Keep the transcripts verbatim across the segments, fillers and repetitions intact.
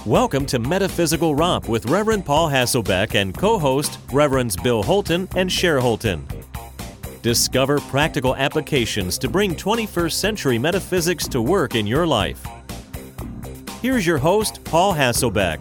Welcome to Metaphysical Romp with Reverend Paul Hasselbeck and co-host Reverends Bill Holton and Cher Holton. Discover practical applications to bring twenty-first century metaphysics to work in your life. Here's your host, Paul Hasselbeck.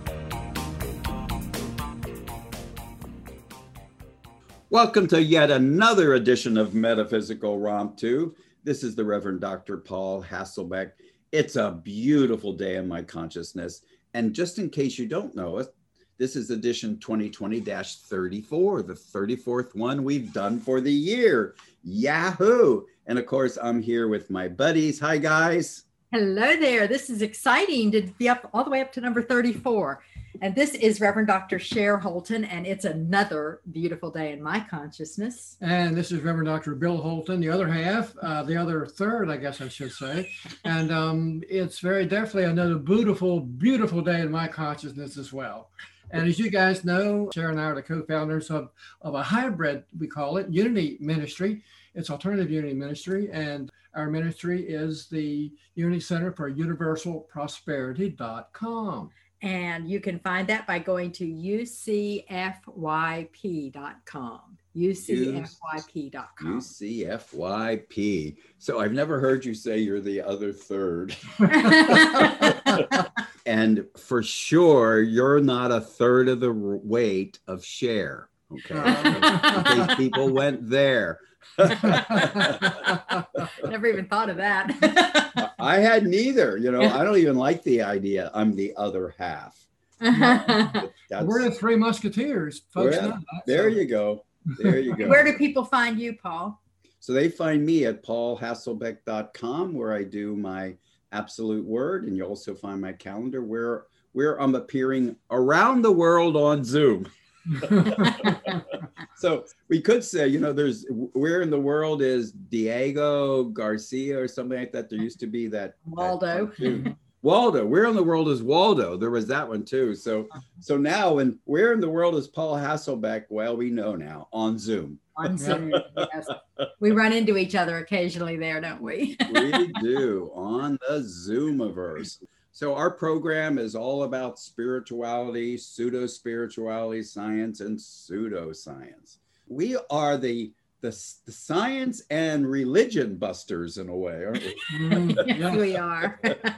Welcome to yet another edition of Metaphysical Romp two. This is the Reverend Doctor Paul Hasselbeck. It's a beautiful day in my consciousness. And just in case you don't know it, this is edition twenty twenty dash thirty-four, the thirty-fourth one we've done for the year. Yahoo! And of course, I'm here with my buddies. Hi, guys. Hello there. This is exciting to be up all the way up to number thirty-four. And this is Reverend Doctor Cher Holton, and it's another beautiful day in my consciousness. And this is Reverend Doctor Bill Holton, the other half, uh, the other third, I guess I should say. And um, it's very definitely another beautiful, beautiful day in my consciousness as well. And as you guys know, Cher and I are the co-founders of, of a hybrid, we call it, Unity Ministry. It's Alternative Unity Ministry, and our ministry is the Unity Center for Universal Prosperity dot com. And you can find that by going to U C F Y P dot com. U C F Y P dot com. U C F Y P. So I've never heard you say you're the other third. And for sure, you're not a third of the weight of Cher. Okay. In case people went there. Never even thought of that. I had neither. You know, I don't even like the idea. I'm the other half. We're the Three Musketeers, folks. Well, there you go. There you go. Where do people find you, Paul? So they find me at paul hasselbeck dot com, where I do my absolute word. And you also find my calendar where, where I'm appearing around the world on Zoom. So we could say, you know, there's where in the world is Diego Garcia or something like that. There used to be that Waldo. That Waldo. Where in the world is Waldo? There was that one too. So so now, and where in the world is Paul Hasselbeck? Well, we know now on Zoom. On Zoom. Yes. We run into each other occasionally there, don't we? We do on the Zoomiverse. So our program is all about spirituality, pseudo-spirituality, science, and pseudoscience. We are the, the, the science and religion busters in a way, aren't we? Mm, yes, we are.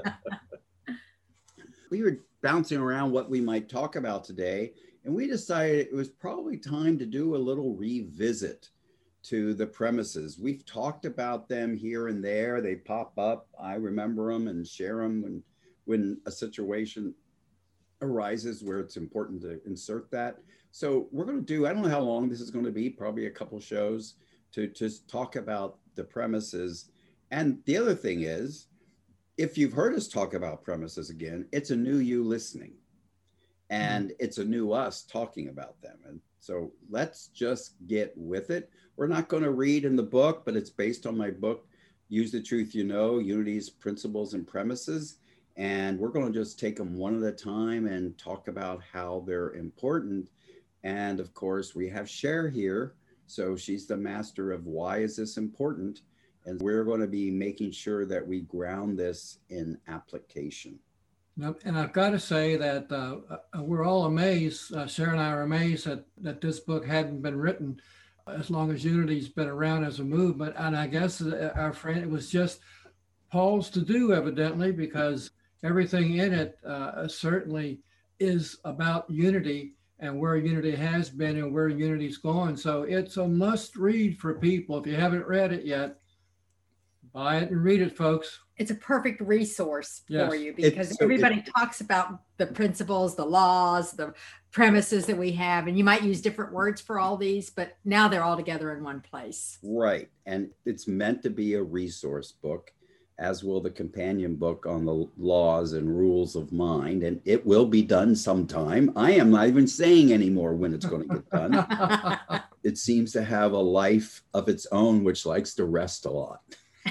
We were bouncing around what we might talk about today, and we decided it was probably time to do a little revisit to the premises. We've talked about them here and there. They pop up. I remember them and share them when when a situation arises where it's important to insert that. So we're going to do, I don't know how long this is going to be, probably a couple shows to just talk about the premises. And the other thing is, if you've heard us talk about premises again, it's a new you listening, and it's a new us talking about them. And so let's just get with it. We're not going to read in the book, but it's based on my book, Use the Truth You Know, Unity's Principles and Premises. And we're going to just take them one at a time and talk about how they're important. And of course, we have Cher here. So she's the master of why is this important? And we're going to be making sure that we ground this in application. And I've got to say that uh, we're all amazed, uh, Cher and I are amazed that, that this book hadn't been written as long as Unity's been around as a movement. And I guess our friend, it was just Paul's to do, evidently, because everything in it uh, certainly is about unity and where unity has been and where unity's going. So it's a must read for people. If you haven't read it yet, buy it and read it, folks. It's a perfect resource Yes. for you because It's so- everybody it- talks about the principles, the laws, the premises that we have, and you might use different words for all these, but now they're all together in one place. Right. And it's meant to be a resource book, as will the companion book on the laws and rules of mind. And it will be done sometime. I am not even saying anymore when it's going to get done. It seems to have a life of its own, which likes to rest a lot.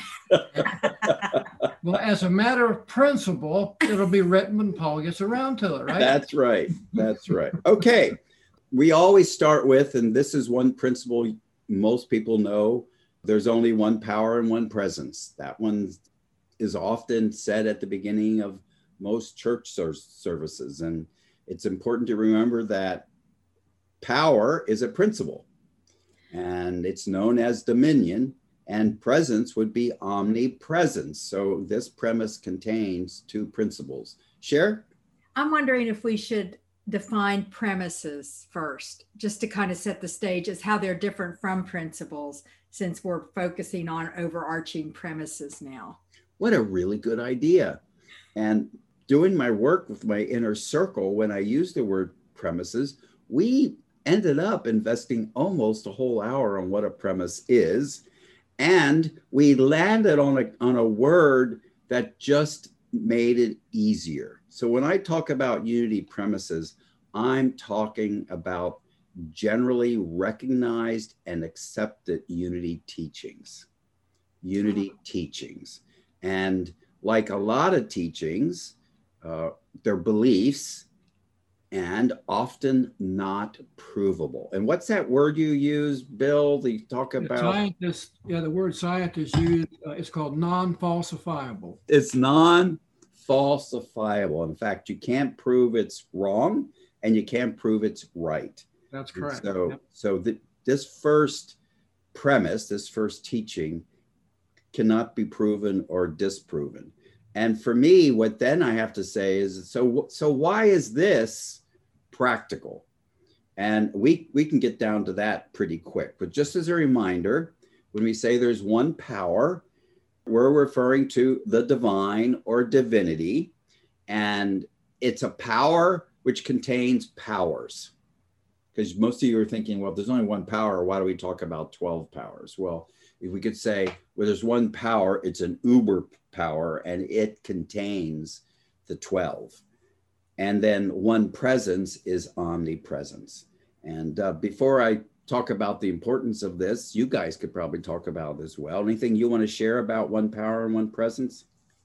Well, as a matter of principle, it'll be written when Paul gets around to it, right? That's right. That's right. Okay. We always start with, and this is one principle most people know, there's only one power and one presence. That one is often said at the beginning of most church ser- services. And it's important to remember that power is a principle, and it's known as dominion, and presence would be omnipresence. So this premise contains two principles. Cher? I'm wondering if we should define premises first, just to kind of set the stage as how they're different from principles, since we're focusing on overarching premises now. What a really good idea. And doing my work with my inner circle, when I used the word premises, we ended up investing almost a whole hour on what a premise is. And we landed on a, on a word that just made it easier. So when I talk about unity premises, I'm talking about generally recognized and accepted unity teachings. Unity teachings. And like a lot of teachings, uh, they're beliefs and often not provable. And what's that word you use, Bill? You talk about scientists. Yeah, the word scientists use. Uh, it's called non-falsifiable. It's non-falsifiable. In fact, you can't prove it's wrong, and you can't prove it's right. That's correct. And so, yep. so the, this first premise, this first teaching, cannot be proven or disproven. And for me, what then I have to say is, so, so why is this practical? And we, we can get down to that pretty quick. But just as a reminder, when we say there's one power, we're referring to the divine or divinity. And it's a power which contains powers. Because most of you are thinking, well, if there's only one power, why do we talk about twelve powers? Well, if we could say, well, there's one power, it's an uber power, and it contains the twelve. And then one presence is omnipresence. And uh, before I talk about the importance of this, you guys could probably talk about it as well. Anything you want to share about one power and one presence?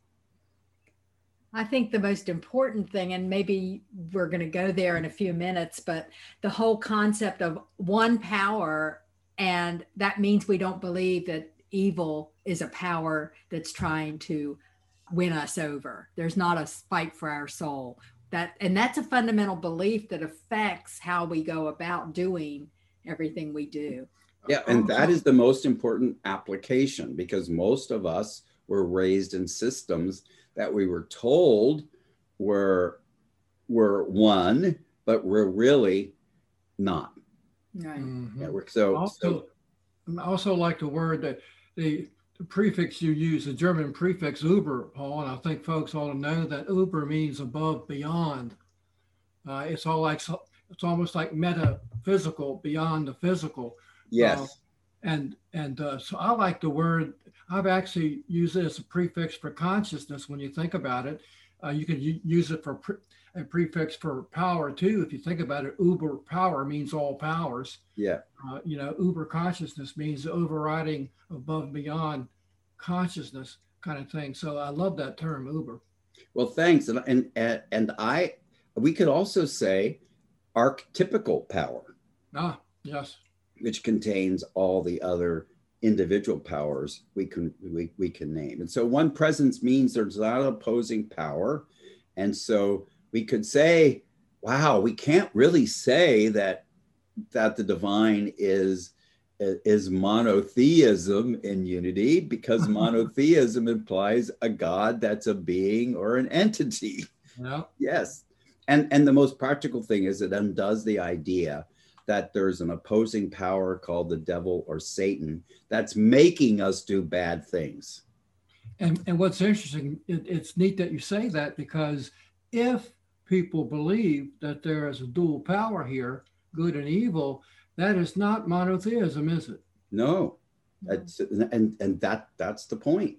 I think the most important thing, and maybe we're going to go there in a few minutes, but the whole concept of one power, and that means we don't believe that evil is a power that's trying to win us over. There's not a fight for our soul. That, and that's a fundamental belief that affects how we go about doing everything we do. Yeah, and that is the most important application, because most of us were raised in systems that we were told were, were one, but we're really not. Right. Mhm. Yeah, we're, so, Also, so I also like the word that the, the prefix you use, the German prefix Uber, Paul, and I think folks ought to know that Uber means above, beyond. Uh, it's all like, it's almost like metaphysical, beyond the physical. yes. Uh, and and uh, so I like the word. I've actually used it as a prefix for consciousness. When you think about it, uh, you can u- use it for pre- a prefix for power too. If you think about it, Uber power means all powers. Yeah. Uh, you know, Uber consciousness means overriding, above, beyond consciousness kind of thing. So I love that term, Uber. Well, thanks. And, and, and I, we could also say archetypical power, Ah, yes. which contains all the other individual powers we can, we, we can name. And so one presence means there's not an opposing power. And so we could say, wow, we can't really say that, that the divine is, is monotheism in unity, because monotheism implies a God that's a being or an entity. Yeah. Yes. And, and the most practical thing is it undoes the idea that there's an opposing power called the devil or Satan that's making us do bad things. And, and what's interesting, it, it's neat that you say that, because if people believe that there is a dual power here, good and evil, that is not monotheism, is it? No, that's, and, and that, that's the point.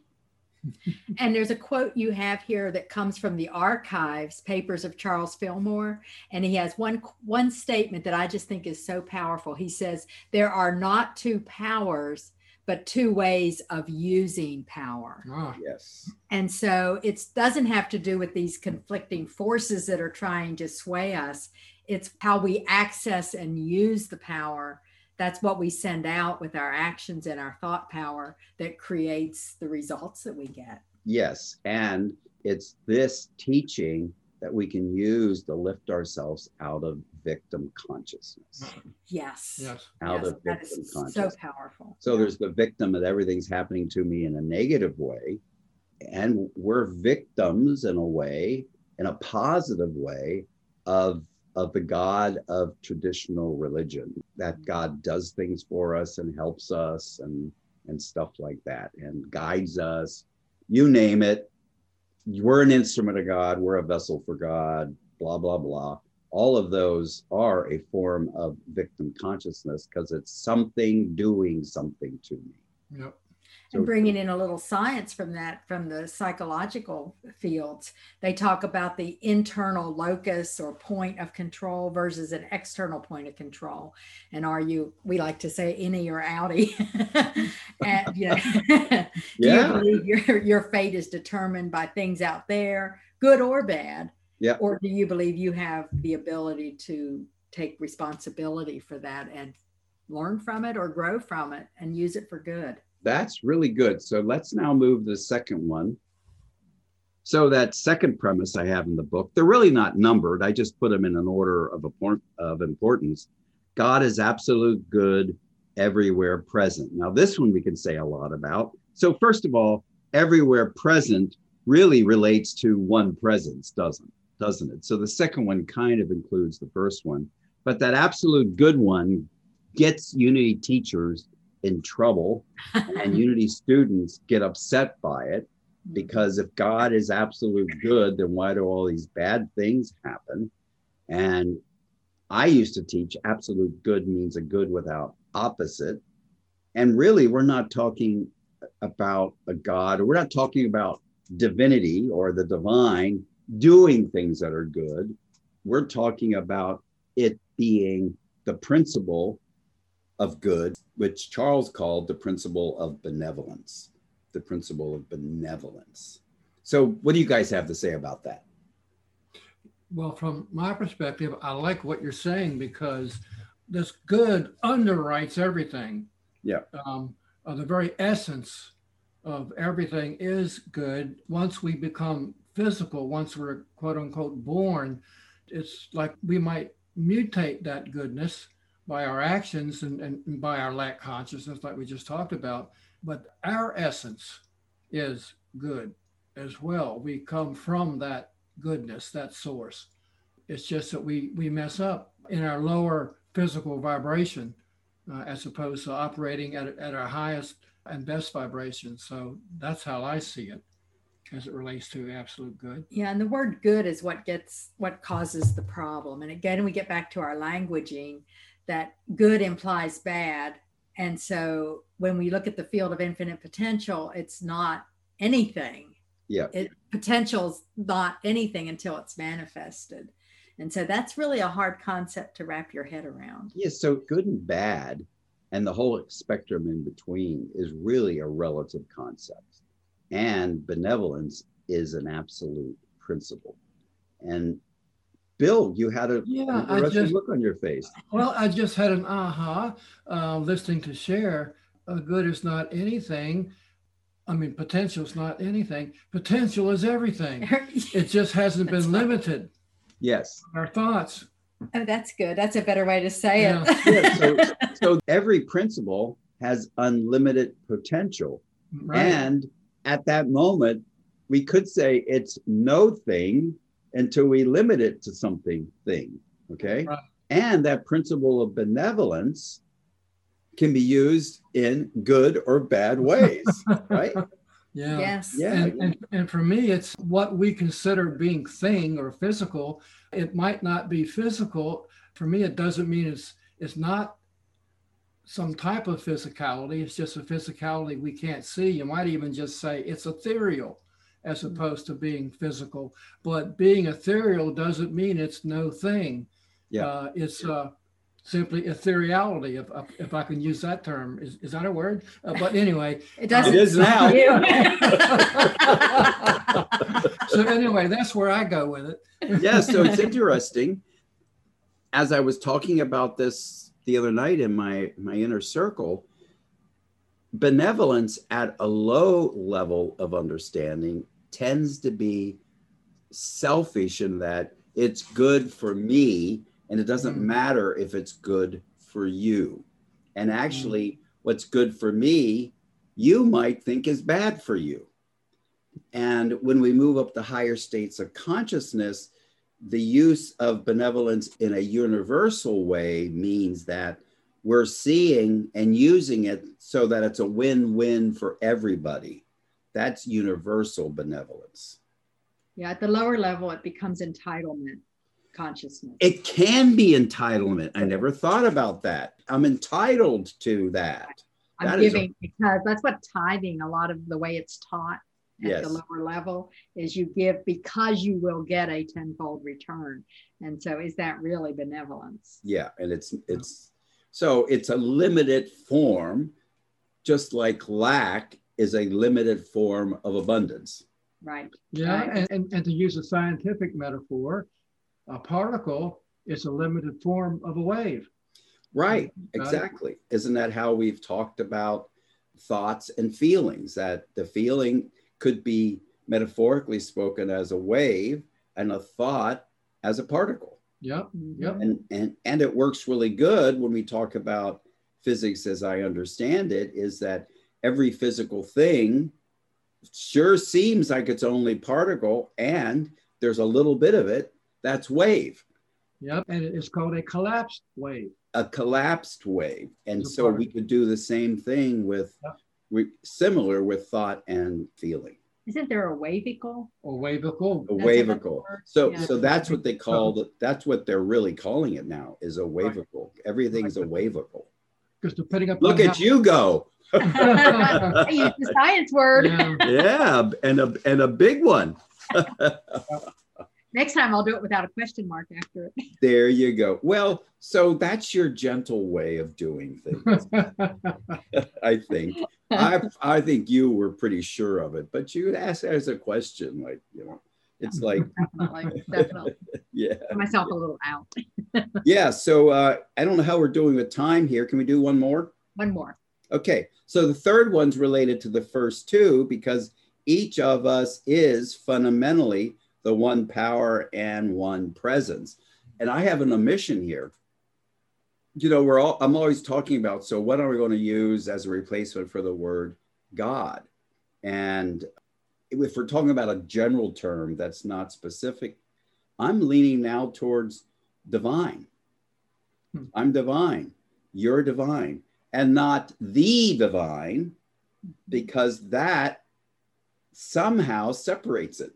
And there's a quote you have here that comes from the archives, papers of Charles Fillmore. And he has one, one statement that I just think is so powerful. He says, there are not two powers, but two ways of using power. Ah, Yes. And so it doesn't have to do with these conflicting forces that are trying to sway us. It's how we access and use the power. That's what we send out with our actions and our thought power that creates the results that we get. Yes. And it's this teaching that we can use to lift ourselves out of victim consciousness. Yes. Yes. Out Yes, of that victim is consciousness. so powerful. So Yeah. there's the victim that everything's happening to me in a negative way. And we're victims in a way, in a positive way, of, of the God of traditional religion, that God does things for us and helps us and, and stuff like that, and guides us, you name it. We're an instrument of God, we're a vessel for God, blah, blah, blah. All of those are a form of victim consciousness because it's something doing something to me. Yep. And bringing in a little science from that, from the psychological fields, they talk about the internal locus or point of control versus an external point of control. And are you, we like to say, innie or outie? And, you know, do Yeah. you believe your, your fate is determined by things out there, good or bad? Yeah. Or do you believe you have the ability to take responsibility for that and learn from it or grow from it and use it for good? That's really good. So let's now move to the second one. So that second premise I have in the book, they're really not numbered. I just put them in an order of, of importance. God is absolute good, everywhere present. Now, this one we can say a lot about. So first of all, everywhere present really relates to one presence, doesn't, doesn't it? So the second one kind of includes the first one, but that absolute good one gets Unity teachers in trouble, and Unity students get upset by it, because if God is absolute good, then why do all these bad things happen? And I used to teach absolute good means a good without opposite. And really, we're not talking about a God, or we're not talking about divinity or the divine doing things that are good. We're talking about it being the principle of good, which Charles called the principle of benevolence, the principle of benevolence. So what do you guys have to say about that? Well, from my perspective, I like what you're saying, because this good underwrites everything. Yeah. Um, uh, the very essence of everything is good. Once we become physical, once we're quote unquote born, it's like we might mutate that goodness by our actions and, and by our lack consciousness, like we just talked about. But our essence is good as well. We come from that goodness, that source. It's just that we we mess up in our lower physical vibration uh, as opposed to operating at, at our highest and best vibration. So that's how I see it as it relates to absolute good. Yeah, and the word good is what gets what causes the problem. And again, we get back to our languaging, that good implies bad. And so when we look at the field of infinite potential, it's not anything. Yeah. It, potential's not anything until it's manifested. And so that's really a hard concept to wrap your head around. Yeah, so good and bad and the whole spectrum in between is really a relative concept. And benevolence is an absolute principle. And Bill, you had a yeah, interesting just, look on your face. Well, I just had an aha uh, listening to Cher. Uh, good is not anything. I mean, potential is not anything. Potential is everything. It just hasn't been funny. limited. Yes. Our thoughts. Oh, that's good. That's a better way to say Yeah. it. Yeah, so, so every principle has unlimited potential. Right. And at that moment, we could say it's no thing until we limit it to something thing, okay? Right. And that principle of benevolence can be used in good or bad ways, right? Yeah. Yes. Yeah. And, and, and for me, it's what we consider being thing or physical. It might not be physical. For me, it doesn't mean it's it's not some type of physicality. It's just a physicality we can't see. You might even just say it's ethereal as opposed to being physical. But being ethereal doesn't mean it's no thing. Yeah. Uh, it's uh, simply ethereality, if, if I can use that term. Is, is that a word? Uh, but anyway. It doesn't. It is now. So anyway, that's where I go with it. Yeah, so it's interesting. As I was talking about this the other night in my, my inner circle, benevolence at a low level of understanding tends to be selfish in that it's good for me, and it doesn't Mm. matter if it's good for you. And actually, Mm. what's good for me, you might think is bad for you. And when we move up to higher states of consciousness, the use of benevolence in a universal way means that we're seeing and using it so that it's a win-win for everybody. That's universal benevolence. Yeah, at the lower level, it becomes entitlement consciousness. It can be entitlement. I never thought about that. I'm entitled to that. I'm That is a- giving because that's what tithing, a lot of the way it's taught at Yes. the lower level, is you give because you will get a tenfold return. And so is that really benevolence? Yeah, and it's it's so it's a limited form, just like lack is a limited form of abundance. Right. Yeah, Right. and, and, and to use a scientific metaphor, a particle is a limited form of a wave. Right, Got it. exactly. Isn't that how we've talked about thoughts and feelings? That the feeling could be metaphorically spoken as a wave and a thought as a particle. Yep, Mhm. yep. And, and, and it works really good when we talk about physics as I understand it, is that every physical thing sure seems like it's only particle, and there's a little bit of it that's wave, Yep, and it's called a collapsed wave. a collapsed wave. And It's a so we particle. could do the same thing with, Yep. we, similar with thought and feeling. Isn't there a wavicle? Or wavicle. A That's wavicle. another word. So, Yeah. so that's what they call it. That's what they're really calling it now, is a wavicle. Everything's a wavicle. Because depending upon Look at how- you go. I use the science word. Yeah, Yeah, and a and a big one. Next time I'll do it without a question mark after it. There you go. Well, so that's your gentle way of doing things, I think. I I think you were pretty sure of it, but you asked as a question, like, you know, it's like, Definitely, definitely. yeah, Put myself a little out. yeah. So uh, I don't know how we're doing with time here. Can we do one more? One more. Okay. So the third one's related to the first two, because each of us is fundamentally the one power and one presence. And I have an omission here. You know, we're all, I'm always talking about, so what are we going to use as a replacement for the word God? And if we're talking about a general term that's not specific, I'm leaning now towards divine. Hmm. I'm divine. You're divine. And not the divine, because that somehow separates it.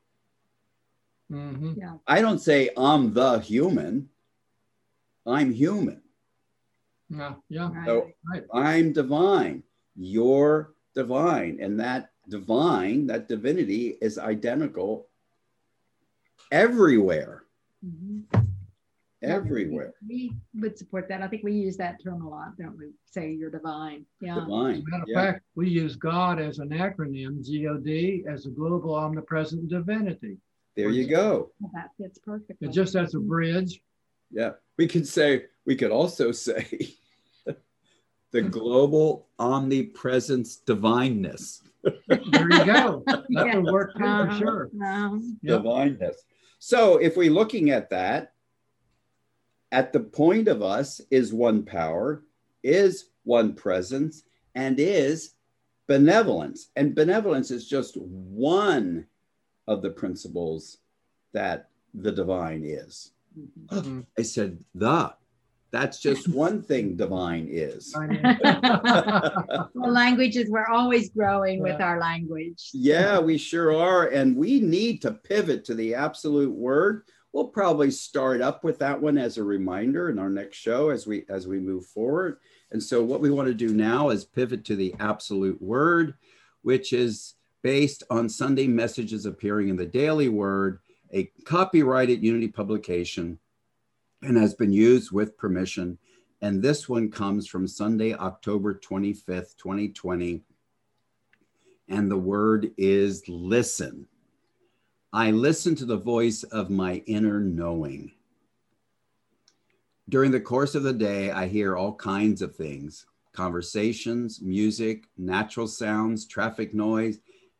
Mhm. Yeah. I don't say I'm the human. I'm human. Yeah, yeah. Right. So Right. I'm divine. You're divine. And that divine, that divinity is identical everywhere. Mhm. Everywhere. We would support that. I think we use that term a lot, don't we? Say you're divine. Yeah. As Divine. a matter of Yeah. fact, we use God as an acronym, G O D, as a global omnipresent divinity. There you go. Well, that fits perfectly. It just as a bridge. Yeah. We could say, we could also say the global omnipresence divineness. There you go. That Yeah. would work too, for Uh-huh. sure. Um, Yep. Divineness. So if we're looking at that, at the point of us is one power, is one presence, and is benevolence. And benevolence is just one of the principles that the divine is. mhm. I said the. That's just one thing divine is. I mean, Well, languages, we're always growing with Yeah. our language. Yeah, we sure are. And we need to pivot to the absolute word. We'll probably start up with that one as a reminder in our next show as we as we move forward. And so what we want to do now is pivot to the absolute word, which is based on Sunday messages appearing in the Daily Word, a copyrighted Unity publication, and has been used with permission. And this one comes from Sunday, October twenty-fifth, twenty twenty. And the word is listen. I listen to the voice of my inner knowing. During the course of the day, I hear all kinds of things: conversations, music, natural sounds, traffic noise,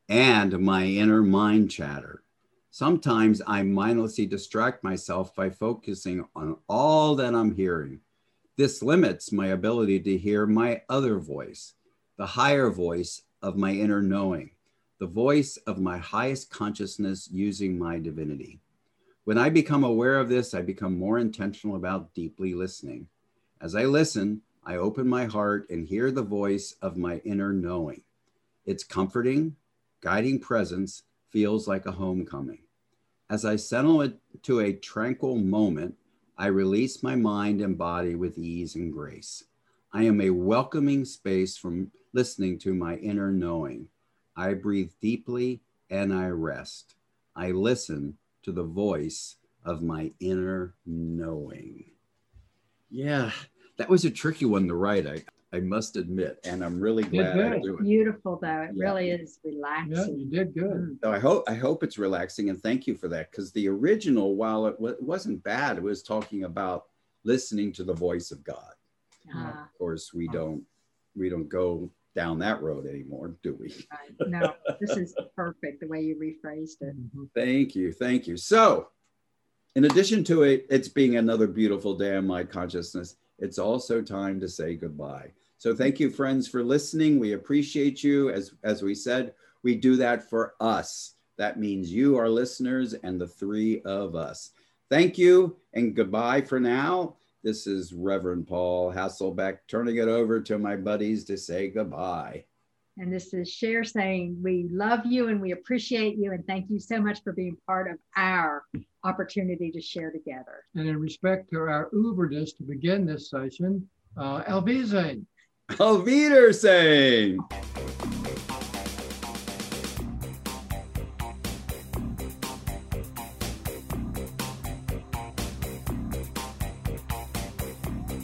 and my inner mind chatter. Sometimes I mindlessly distract myself by focusing on all that I'm hearing. This limits my ability to hear my other voice, the higher voice of my inner knowing, the voice of my highest consciousness using my divinity. When I become aware of this, I become more intentional about deeply listening. As I listen, I open my heart and hear the voice of my inner knowing. Its comforting, guiding presence feels like a homecoming. As I settle into a tranquil moment, I release my mind and body with ease and grace. I am a welcoming space from listening to my inner knowing. I breathe deeply and I rest. I listen to the voice of my inner knowing. Yeah, that was a tricky one to write, I, I must admit, and I'm really glad I do it. Beautiful, though. It Yeah. really is relaxing. Yeah, you did good. Mm. So I hope I hope it's relaxing, and thank you for that, because the original, while it, w- it wasn't bad, it was talking about listening to the voice of God. Ah, Of course, we don't we don't go down that road anymore, do we? right. No, this is perfect the way you rephrased it. Mhm. Thank you, thank you. So, in addition to it, it's being another beautiful day in my consciousness, it's also time to say goodbye. So thank you, friends, for listening. We appreciate you. As, as we said, we do that for us. That means you, our listeners, and the three of us. Thank you and goodbye for now. This is Reverend Paul Hasselbeck, turning it over to my buddies to say goodbye. And this is Cher saying, we love you and we appreciate you. And thank you so much for being part of our opportunity to share together. And in respect to our Uberdist to begin this session, uh, Elvise. Auf Wiedersehen.